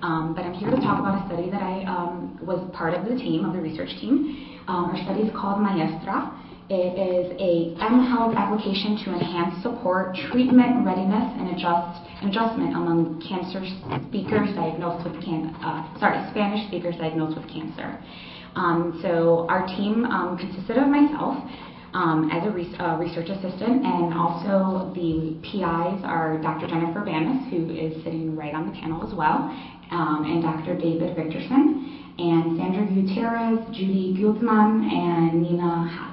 but I'm here to talk about a study that I was part of the team, of the research team. Our study is called Maestra. It is a mHealth application to enhance support, treatment readiness, and adjustment among Spanish speakers diagnosed with cancer. So our team consisted of myself as a research assistant, and also the PIs are Dr. Jennifer Banas, who is sitting right on the panel as well, and Dr. David Victorson, and Sandra Gutierrez, Judy Guzman, and Nina Haas.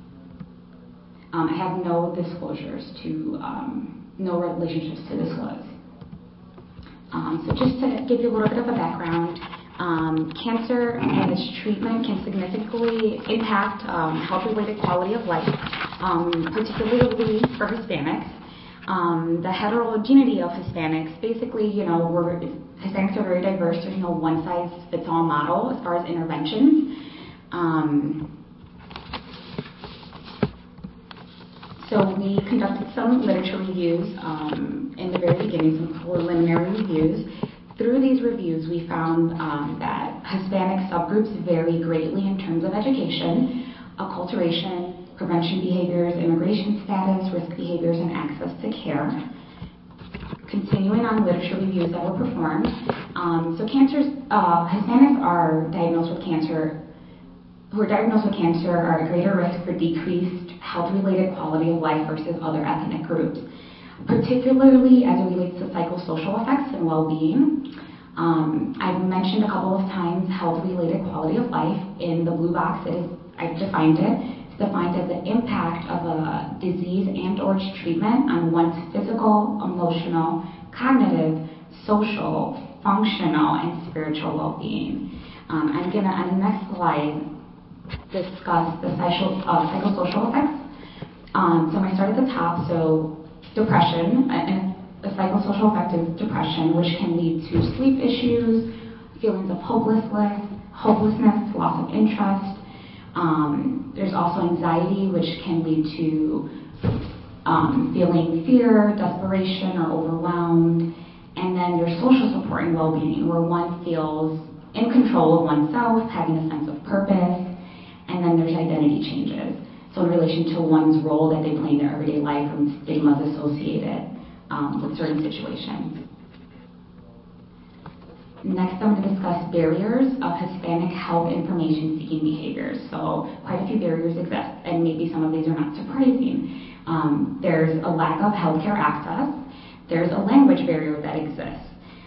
I have no disclosures no relationships to disclose. So just to give you a little bit of a background, cancer and its treatment can significantly impact health-related quality of life, particularly for Hispanics. The heterogeneity of Hispanics, basically, Hispanics are very diverse. There's no one-size-fits-all model as far as interventions. So we conducted some literature reviews in the very beginning, some preliminary reviews. Through these reviews, we found that Hispanic subgroups vary greatly in terms of education, acculturation, prevention behaviors, immigration status, risk behaviors, and access to care. Continuing on literature reviews that were performed, Hispanics are diagnosed with cancer. Who are diagnosed with cancer are at greater risk for decreased health-related quality of life versus other ethnic groups, particularly as it relates to psychosocial effects and well-being. I've mentioned a couple of times health-related quality of life. In the blue box, I've defined it. It's defined as the impact of a disease and/or its treatment on one's physical, emotional, cognitive, social, functional, and spiritual well-being. I'm gonna, on the next slide, discuss the psychosocial effects. So I'm going to start at the top. So depression, and the psychosocial effect is depression, which can lead to sleep issues, feelings of hopelessness, loss of interest. There's also anxiety, which can lead to feeling fear, desperation, or overwhelmed. And then there's social support and well-being, where one feels in control of oneself, having a sense of purpose. And then there's identity changes. So in relation to one's role that they play in their everyday life and stigmas associated with certain situations. Next, I'm going to discuss barriers of Hispanic health information seeking behaviors. So quite a few barriers exist, and maybe some of these are not surprising. There's a lack of healthcare access. There's a language barrier that exists.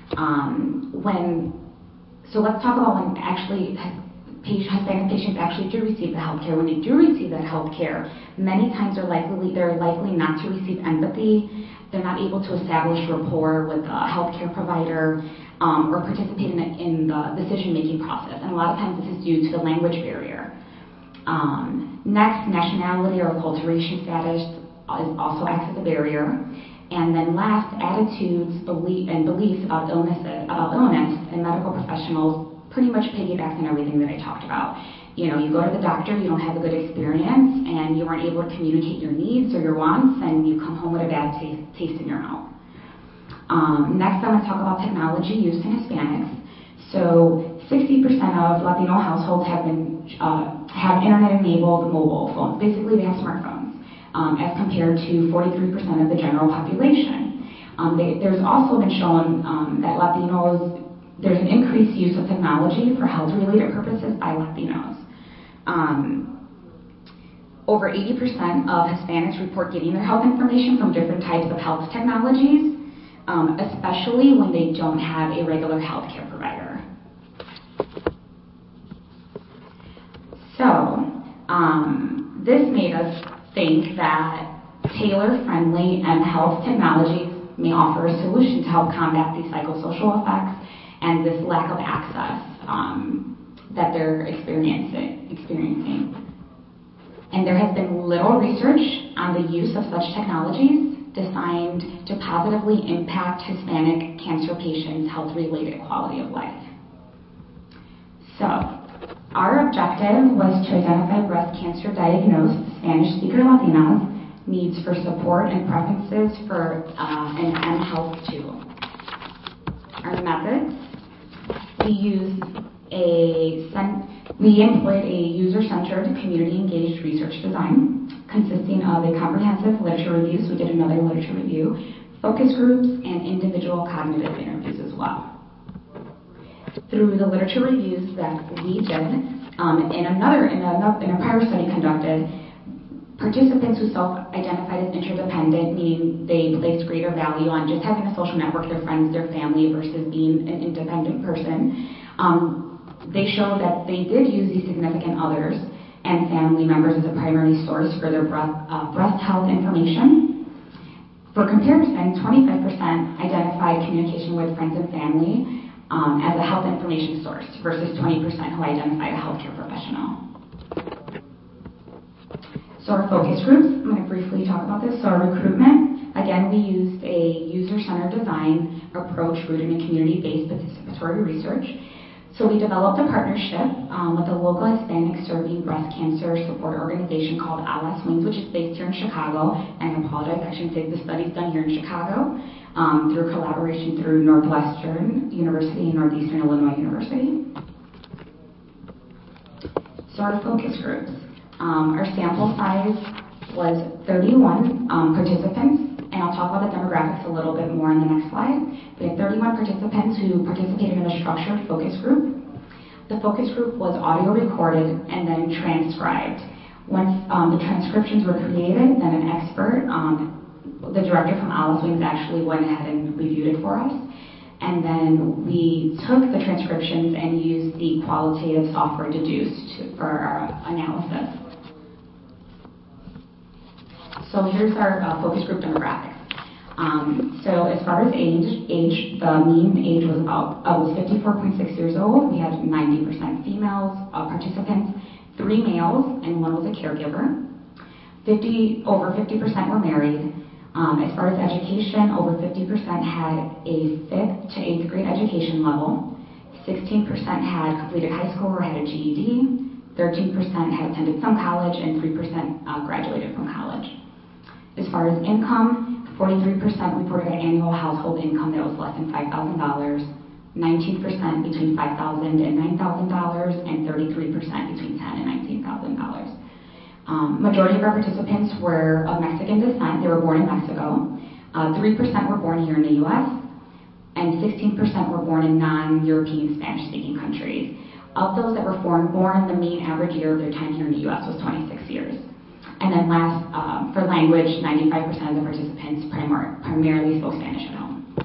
So let's talk about when actually Hispanic patients actually do receive the health care. When they do receive that health care, many times they're likely not to receive empathy. They're not able to establish rapport with a healthcare provider or participate in the decision-making process. And a lot of times this is due to the language barrier. Next, nationality or acculturation status also acts as a barrier. And then last, attitudes, beliefs about illness, and medical professionals pretty much piggybacks on everything that I talked about. You go to the doctor, you don't have a good experience, and you weren't able to communicate your needs or your wants, and you come home with a bad taste in your mouth. Next, I'm going to talk about technology used in Hispanics. So 60% of Latino households have internet-enabled mobile phones. Basically, they have smartphones, as compared to 43% of the general population. There's also been shown that there's an increased use of technology for health-related purposes by Latinos. Over 80% of Hispanics report getting their health information from different types of health technologies, especially when they don't have a regular healthcare provider. So, this made us think that tailor-friendly mHealth technologies may offer a solution to help combat these psychosocial effects and this lack of access that they're experiencing. And there has been little research on the use of such technologies designed to positively impact Hispanic cancer patients' health-related quality of life. So, our objective was to identify breast cancer diagnosed Spanish-speaker Latinas, needs for support, and preferences for an mHealth tool. Our methods we employed a user-centered, community-engaged research design consisting of a comprehensive literature review, so we did another literature review, focus groups, and individual cognitive interviews as well. Through the literature reviews that we did, in a prior study conducted, participants who self-identified as interdependent, meaning they placed greater value on just having a social network, their friends, their family, versus being an independent person, they showed that they did use these significant others and family members as a primary source for their breast health information. For comparison, 25% identified communication with friends and family as a health information source versus 20% who identified a healthcare professional. So our focus groups, I'm going to briefly talk about this. So our recruitment, again, we used a user-centered design approach rooted in community-based participatory research. So we developed a partnership with a local Hispanic serving breast cancer support organization called ALAS Wings, which is based here in Chicago. And I apologize, I shouldn't say the study's done here in Chicago through collaboration through Northwestern University and Northeastern Illinois University. So our focus groups. Our sample size was 31 participants, and I'll talk about the demographics a little bit more in the next slide. We had 31 participants who participated in a structured focus group. The focus group was audio recorded and then transcribed. Once the transcriptions were created, then an expert, the director from Alice Wings actually went ahead and reviewed it for us. And then we took the transcriptions and used the qualitative software Deduce for our analysis. So here's our focus group demographics. So as far as age, the mean age was 54.6 years old. We had 90% females participants, 3 males, and 1 was a caregiver. Over 50% were married. As far as education, over 50% had a 5th to 8th grade education level. 16% had completed high school or had a GED. 13% had attended some college, and 3% graduated from college. As far as income, 43% reported an annual household income that was less than $5,000, 19% between $5,000 and $9,000, and 33% between $10,000 and $19,000. Majority of our participants were of Mexican descent. They were born in Mexico. 3% were born here in the U.S., and 16% were born in non-European Spanish-speaking countries. Of those that were born, the mean average year of their time here in the U.S. was 26 years. And then last, for language, 95% of the participants primarily spoke Spanish at home.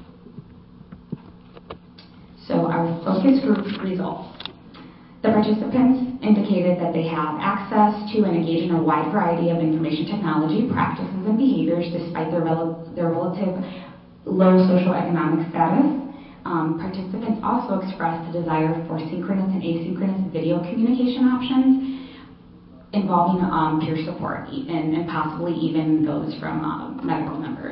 So our focus group results. The participants indicated that they have access to and engage in a wide variety of information technology practices and behaviors despite their relative low socioeconomic status. Participants also expressed a desire for synchronous and asynchronous video communication options involving peer support and possibly even those from medical members.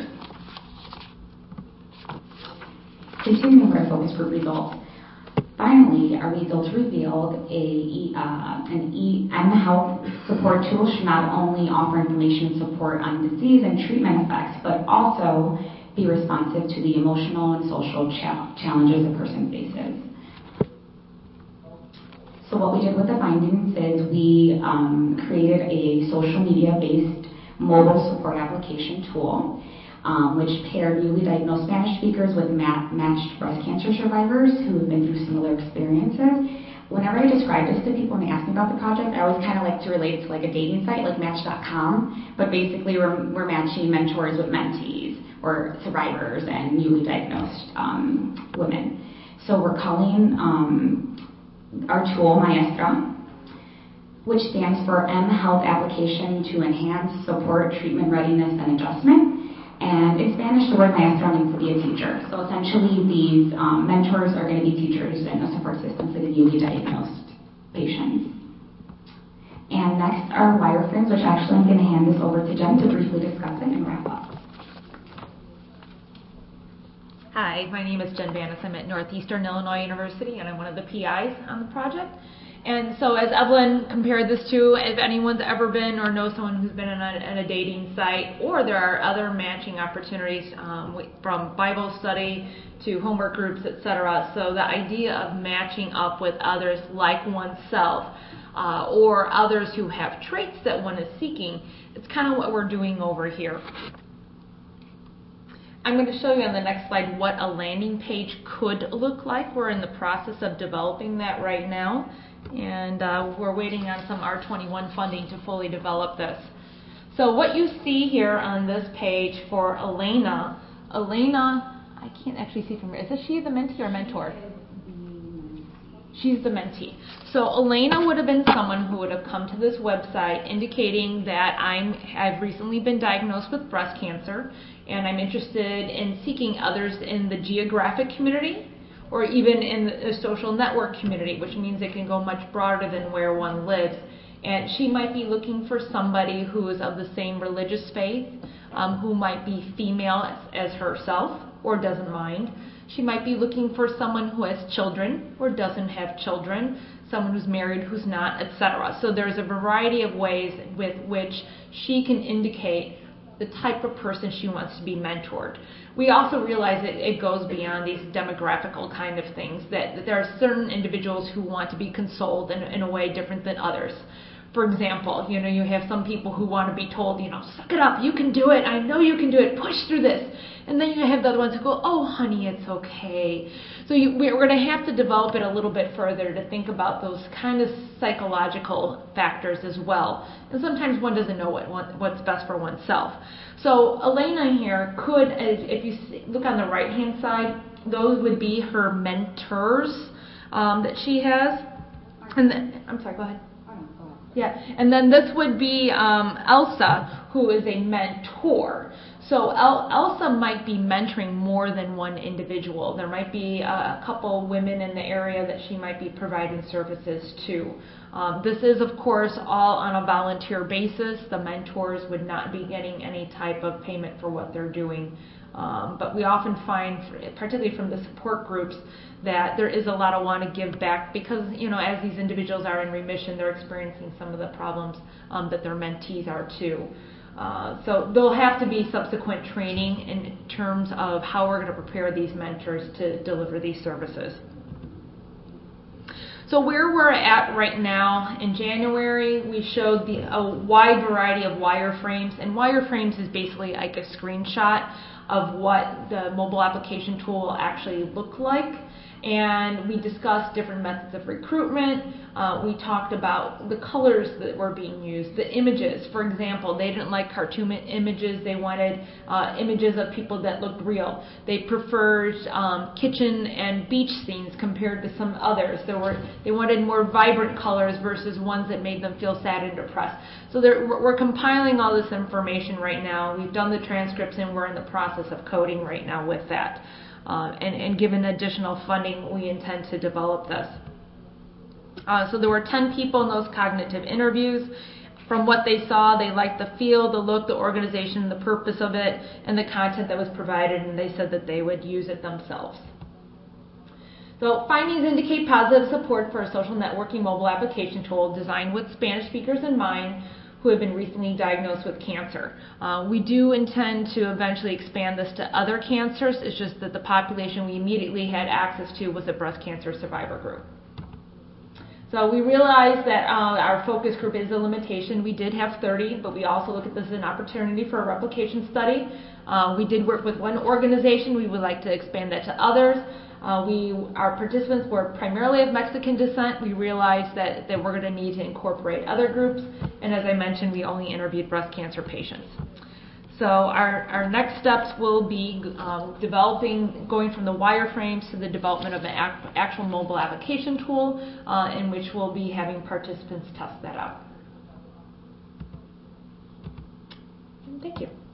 Continuing with our focus group results. Finally, our results revealed an mHealth support tool should not only offer information and support on disease and treatment effects, but also be responsive to the emotional and social challenges a person faces. So what we did with the findings is we created a social media-based mobile support application tool, which paired newly diagnosed Spanish speakers with matched breast cancer survivors who have been through similar experiences. Whenever I describe this to people and they ask me about the project, I always kind of like to relate it to like a dating site like Match.com, but basically we're matching mentors with mentees or survivors and newly diagnosed women. So we're calling our tool Maestra, which stands for mHealth Application to Enhance Support, Treatment Readiness, and Adjustment. And in Spanish, the word maestra means to be a teacher. So essentially, these mentors are going to be teachers and a support system for the newly diagnosed patients. And next are wireframes, which actually I'm going to hand this over to Jen to briefly discuss it and wrap up. Hi, my name is Jen Banis. I'm at Northeastern Illinois University, and I'm one of the PIs on the project. And so as Evelyn compared this to, if anyone's ever been or knows someone who's been on a dating site, or there are other matching opportunities from Bible study to homework groups, etc. So the idea of matching up with others like oneself, or others who have traits that one is seeking, it's kind of what we're doing over here. I'm going to show you on the next slide what a landing page could look like. We're in the process of developing that right now, and we're waiting on some R21 funding to fully develop this. So what you see here on this page for Elena, I can't actually see from here. Is she the mentee or mentor? She's the mentee. So Elena would have been someone who would have come to this website indicating that I've recently been diagnosed with breast cancer, and I'm interested in seeking others in the geographic community or even in the social network community, which means it can go much broader than where one lives. And she might be looking for somebody who is of the same religious faith, who might be female as herself or doesn't mind. She might be looking for someone who has children or doesn't have children, someone who's married, who's not, etc. So there's a variety of ways with which she can indicate the type of person she wants to be mentored. We also realize that it goes beyond these demographical kind of things, that there are certain individuals who want to be consoled in a way different than others. For example, you have some people who want to be told, suck it up, you can do it, I know you can do it, push through this. And then you have the other ones who go, oh, honey, it's okay. So we're going to have to develop it a little bit further to think about those kind of psychological factors as well. And sometimes one doesn't know what's best for oneself. So Elena here could, if you look on the right-hand side, those would be her mentors that she has. And then, I'm sorry, go ahead. Yeah, and then this would be Elsa, who is a mentor. So Elsa might be mentoring more than one individual. There might be a couple women in the area that she might be providing services to. This is, of course, all on a volunteer basis. The mentors would not be getting any type of payment for what they're doing. But we often find, particularly from the support groups, that there is a lot of want to give back because, as these individuals are in remission, they're experiencing some of the problems that their mentees are too. So there'll have to be subsequent training in terms of how we're going to prepare these mentors to deliver these services. So where we're at right now, in January, we showed a wide variety of wireframes, and wireframes is basically like a screenshot of what the mobile application tool will actually look like. And we discussed different methods of recruitment. We talked about the colors that were being used, the images. For example, they didn't like cartoon images. They wanted images of people that looked real. They preferred kitchen and beach scenes compared to some others. They wanted more vibrant colors versus ones that made them feel sad and depressed. So we're compiling all this information right now. We've done the transcripts and we're in the process of coding right now with that. And given additional funding, we intend to develop this. So there were 10 people in those cognitive interviews. From what they saw, they liked the feel, the look, the organization, the purpose of it, and the content that was provided, and they said that they would use it themselves. So findings indicate positive support for a social networking mobile application tool designed with Spanish speakers in mind who have been recently diagnosed with cancer. We do intend to eventually expand this to other cancers. It's just that the population we immediately had access to was a breast cancer survivor group. So we realized that our focus group is a limitation. We did have 30, but we also look at this as an opportunity for a replication study. We did work with one organization. We would like to expand that to others. Our participants were primarily of Mexican descent. We realized that we're going to need to incorporate other groups. And as I mentioned, we only interviewed breast cancer patients. So our next steps will be going from the wireframes to the development of an actual mobile application tool in which we'll be having participants test that out. Thank you.